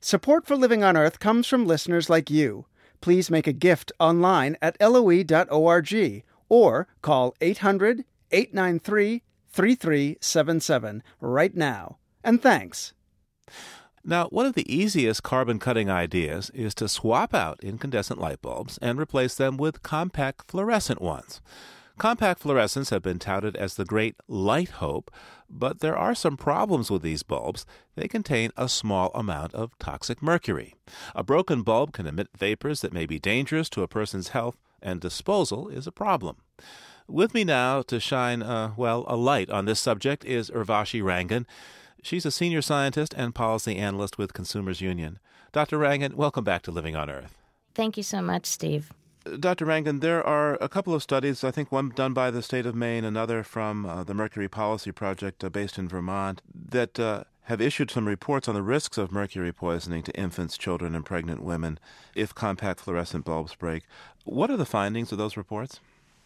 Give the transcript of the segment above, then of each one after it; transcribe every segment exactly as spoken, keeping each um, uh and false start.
Support for Living on Earth comes from listeners like you. Please make a gift online at L O E dot org or call eight hundred, eight nine three, three three seven seven right now. And thanks. Now, one of the easiest carbon-cutting ideas is to swap out incandescent light bulbs and replace them with compact fluorescent ones. Compact fluorescents have been touted as the great light hope, but there are some problems with these bulbs. They contain a small amount of toxic mercury. A broken bulb can emit vapors that may be dangerous to a person's health, and disposal is a problem. With me now to shine, uh, well, a light on this subject is Urvashi Rangan. She's a senior scientist and policy analyst with Consumers Union. Doctor Rangan, welcome back to Living on Earth. Thank you so much, Steve. Doctor Rangan, there are a couple of studies, I think one done by the state of Maine, another from uh, the Mercury Policy Project uh, based in Vermont, that uh, have issued some reports on the risks of mercury poisoning to infants, children, and pregnant women if compact fluorescent bulbs break. What are the findings of those reports?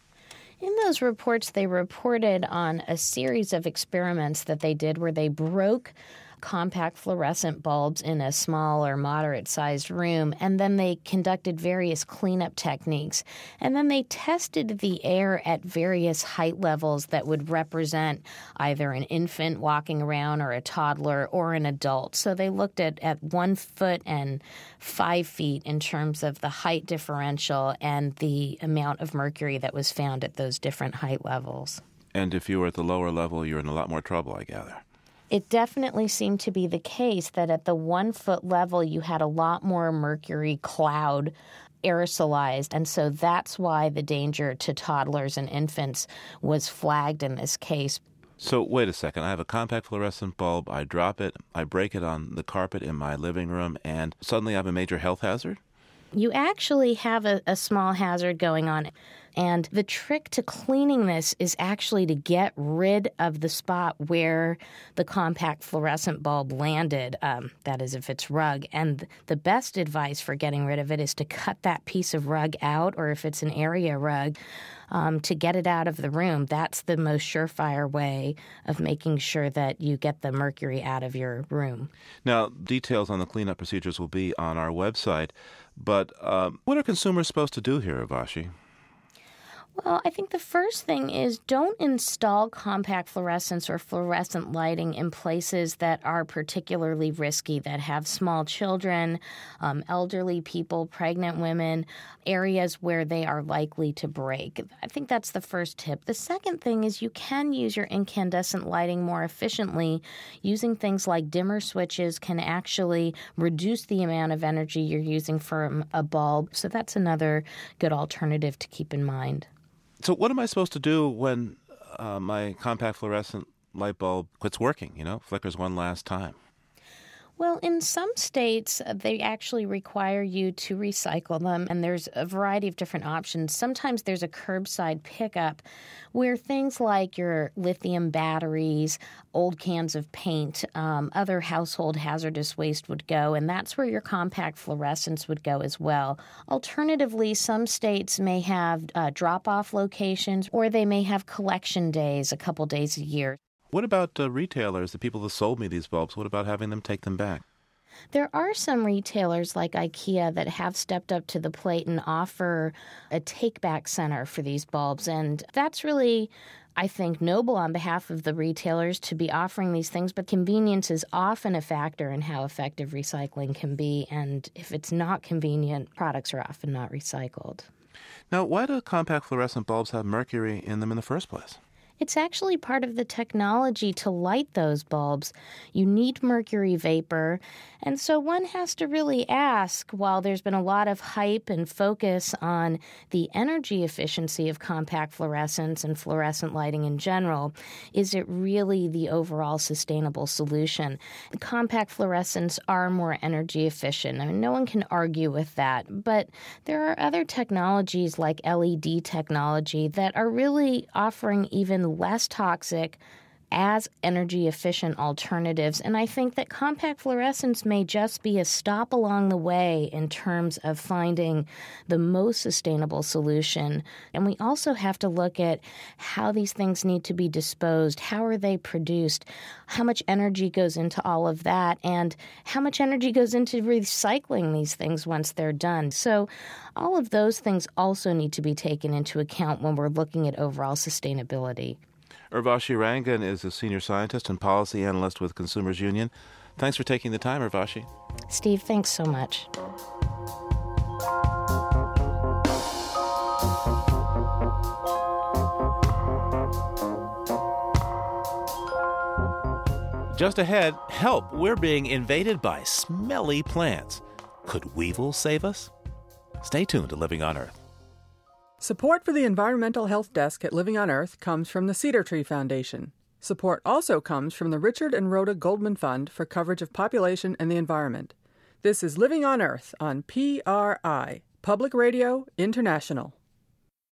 In those reports, they reported on a series of experiments that they did where they broke compact fluorescent bulbs in a small or moderate-sized room, and then they conducted various cleanup techniques. And then they tested the air at various height levels that would represent either an infant walking around or a toddler or an adult. So they looked at, at one foot and five feet in terms of the height differential and the amount of mercury that was found at those different height levels. And if you were at the lower level, you're in a lot more trouble, I gather. It definitely seemed to be the case that at the one-foot level, you had a lot more mercury cloud aerosolized, and so that's why the danger to toddlers and infants was flagged in this case. So wait a second. I have a compact fluorescent bulb. I drop it. I break it on the carpet in my living room, and suddenly I have a major health hazard? You actually have a, a small hazard going on. And the trick to cleaning this is actually to get rid of the spot where the compact fluorescent bulb landed, um, that is, if it's rug. And the best advice for getting rid of it is to cut that piece of rug out, or if it's an area rug, um, to get it out of the room. That's the most surefire way of making sure that you get the mercury out of your room. Now, details on the cleanup procedures will be on our website. But um, what are consumers supposed to do here, Urvashi? Well, I think the first thing is don't install compact fluorescents or fluorescent lighting in places that are particularly risky, that have small children, um, elderly people, pregnant women, areas where they are likely to break. I think that's the first tip. The second thing is you can use your incandescent lighting more efficiently. Using things like dimmer switches can actually reduce the amount of energy you're using for a bulb. So that's another good alternative to keep in mind. So what am I supposed to do when uh, my compact fluorescent light bulb quits working, you know, flickers one last time? Well, in some states, they actually require you to recycle them, and there's a variety of different options. Sometimes there's a curbside pickup where things like your lithium batteries, old cans of paint, um, other household hazardous waste would go, and that's where your compact fluorescents would go as well. Alternatively, some states may have uh, drop-off locations, or they may have collection days a couple days a year. What about uh, retailers, the people that sold me these bulbs? What about having them take them back? There are some retailers like IKEA that have stepped up to the plate and offer a take-back center for these bulbs. And that's really, I think, noble on behalf of the retailers to be offering these things. But convenience is often a factor in how effective recycling can be. And if it's not convenient, products are often not recycled. Now, why do compact fluorescent bulbs have mercury in them in the first place? It's actually part of the technology to light those bulbs. You need mercury vapor, and so one has to really ask, while there's been a lot of hype and focus on the energy efficiency of compact fluorescents and fluorescent lighting in general, is it really the overall sustainable solution? Compact fluorescents are more energy efficient. I mean, no one can argue with that, but there are other technologies like L E D technology that are really offering even less toxic as energy efficient alternatives. And I think that compact fluorescents may just be a stop along the way in terms of finding the most sustainable solution. And we also have to look at how these things need to be disposed. How are they produced? How much energy goes into all of that? And how much energy goes into recycling these things once they're done? So all of those things also need to be taken into account when we're looking at overall sustainability. Urvashi Rangan is a senior scientist and policy analyst with Consumers Union. Thanks for taking the time, Urvashi. Steve, thanks so much. Just ahead, help, we're being invaded by smelly plants. Could weevils save us? Stay tuned to Living on Earth. Support for the Environmental Health Desk at Living on Earth comes from the Cedar Tree Foundation. Support also comes from the Richard and Rhoda Goldman Fund for coverage of population and the environment. This is Living on Earth on P R I, Public Radio International.